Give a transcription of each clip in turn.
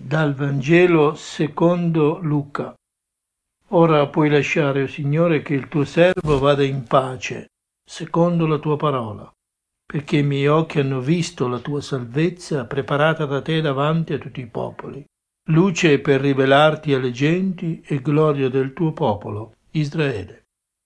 Dal Vangelo secondo Luca. Ora puoi lasciare, o Signore, che il tuo servo vada in pace, secondo la tua parola, perché i miei occhi hanno visto la tua salvezza preparata da te davanti a tutti i popoli, luce per rivelarti alle genti e gloria del tuo popolo, Israele.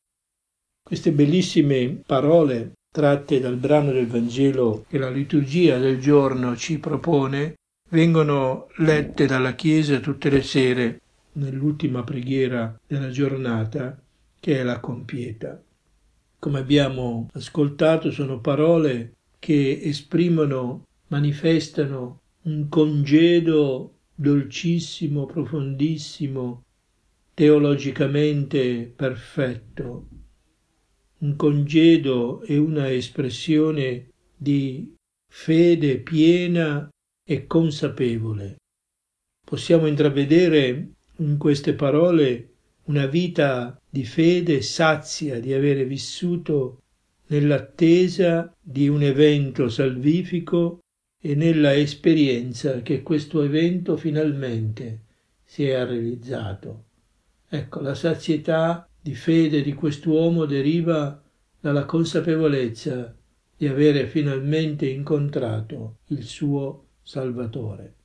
Queste bellissime parole tratte dal brano del Vangelo che la liturgia del giorno ci propone vengono lette dalla Chiesa tutte le sere nell'ultima preghiera della giornata, che è la compieta. Come abbiamo ascoltato, sono parole che esprimono, manifestano un congedo dolcissimo, profondissimo, teologicamente perfetto, un congedo e una espressione di fede piena e consapevole. Possiamo intravedere in queste parole una vita di fede sazia di avere vissuto nell'attesa di un evento salvifico e nella esperienza che questo evento finalmente si è realizzato. Ecco, la sazietà di fede di quest'uomo deriva dalla consapevolezza di avere finalmente incontrato il suo Salvatore.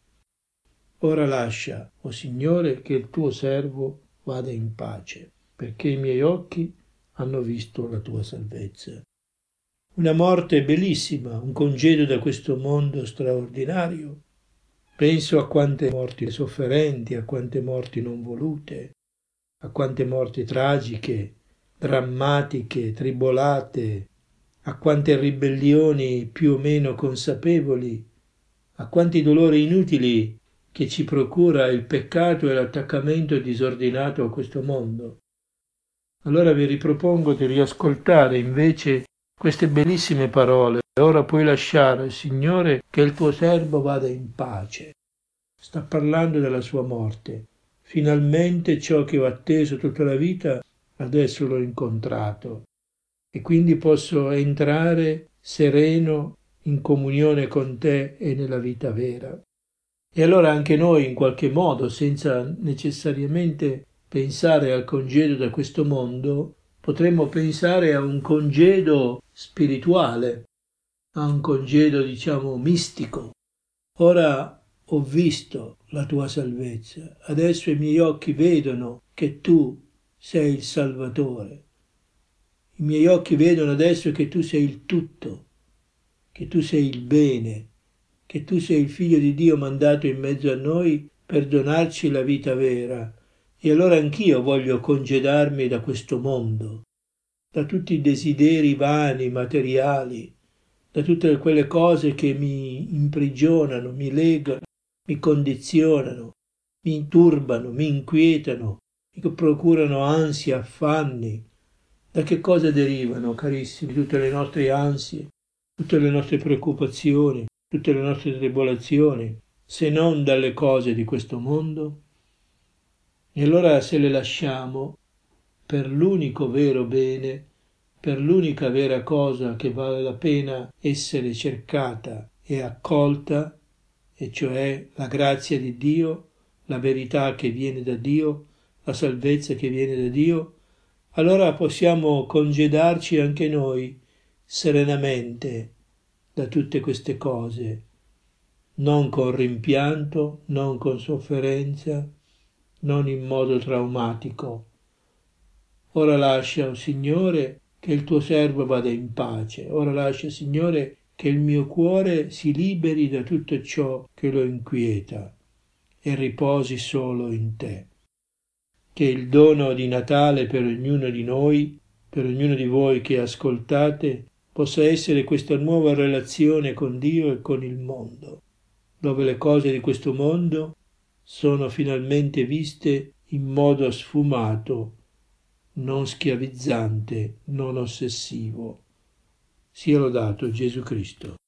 Ora lascia, o Signore, che il tuo servo vada in pace, perché i miei occhi hanno visto la tua salvezza. Una morte bellissima, un congedo da questo mondo straordinario. Penso a quante morti sofferenti, a quante morti non volute, a quante morti tragiche, drammatiche, tribolate, a quante ribellioni più o meno consapevoli, a quanti dolori inutili che ci procura il peccato e l'attaccamento disordinato a questo mondo. Allora vi ripropongo di riascoltare invece queste bellissime parole. Ora puoi lasciare, Signore, che il tuo servo vada in pace. Sta parlando della sua morte. Finalmente ciò che ho atteso tutta la vita, adesso l'ho incontrato e quindi posso entrare sereno in comunione con te e nella vita vera. E allora anche noi in qualche modo, senza necessariamente pensare al congedo da questo mondo, potremmo pensare a un congedo spirituale, a un congedo mistico. Ora ho visto la tua salvezza, adesso i miei occhi vedono che tu sei il Salvatore. I miei occhi vedono adesso che tu sei il tutto, che tu sei il bene, che tu sei il Figlio di Dio mandato in mezzo a noi per donarci la vita vera. E allora anch'io voglio congedarmi da questo mondo, da tutti i desideri vani, materiali, da tutte quelle cose che mi imprigionano, mi legano, mi condizionano, mi turbano, mi inquietano, mi procurano ansia, affanni. Da che cosa derivano, carissimi, tutte le nostre ansie, tutte le nostre preoccupazioni, tutte le nostre tribolazioni, se non dalle cose di questo mondo? E allora se le lasciamo per l'unico vero bene, per l'unica vera cosa che vale la pena essere cercata e accolta, e cioè la grazia di Dio, la verità che viene da Dio, la salvezza che viene da Dio, allora possiamo congedarci anche noi serenamente da tutte queste cose, non con rimpianto, non con sofferenza, non in modo traumatico. Ora lascia, Signore, che il tuo servo vada in pace. Ora lascia, Signore, che il mio cuore si liberi da tutto ciò che lo inquieta e riposi solo in te. Che il dono di Natale per ognuno di noi, per ognuno di voi che ascoltate, possa essere questa nuova relazione con Dio e con il mondo, dove le cose di questo mondo sono finalmente viste in modo sfumato, non schiavizzante, non ossessivo. Sia lodato Gesù Cristo.